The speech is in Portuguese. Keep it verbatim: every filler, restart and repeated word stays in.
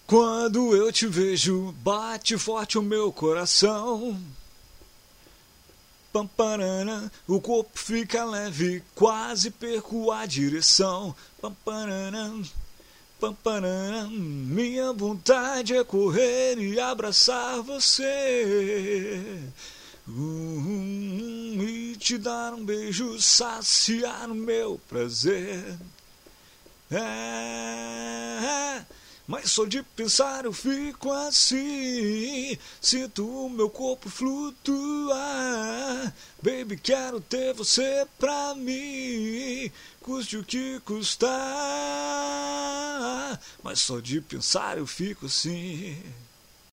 Quando eu te vejo, bate forte o meu coração. Pamparana, o corpo fica leve, quase perco a direção. Pamparana, pamparana, minha vontade é correr e abraçar você. Hum, e te dar um beijo, saciar o meu prazer. É, mas só de pensar eu fico assim. Sinto o meu corpo flutuar. Baby, quero ter você pra mim, custe o que custar. Mas só de pensar eu fico assim.